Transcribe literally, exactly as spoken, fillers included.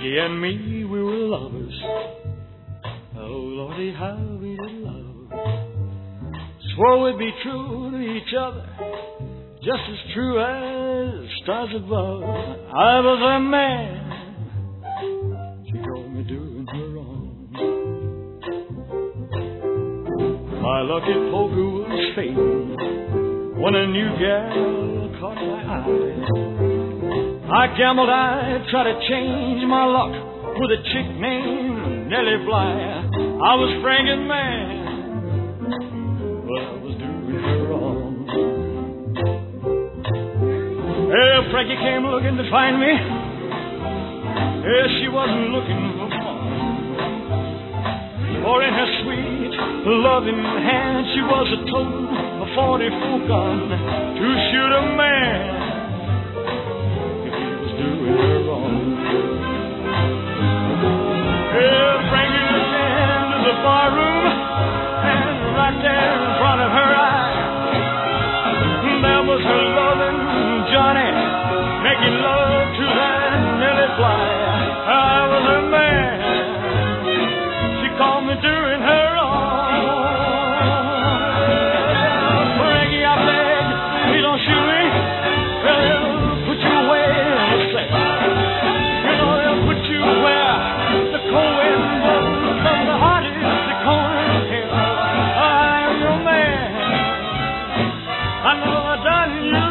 Frankie and me, we were lovers. Oh, Lordy, how we did love. Swore we'd be true to each other, just as true as stars above. I was a man, she told me doing her wrong. My lucky poker was fading when a new gal caught my eye. I gambled I'd try to change my luck with a chick named Nellie Bly. I was Frankie's man, but I was doing her wrong. Well, Frankie came looking to find me. Yeah, she wasn't looking for fun. For in her sweet, loving hand, she was a toting a forty-four gun to shoot a man doing her wrong. Yeah, Frankie looked into the bar room, and right there in front of her eye, there was her loving Johnny making love to that Nellie Bly. I was her man, she called me doing her wrong. Frankie, I beg, please don't shoot me. They'll put you away. You know they'll put you where the cold wind blows from the hottest corner of hell. I'm your man. I know I've done you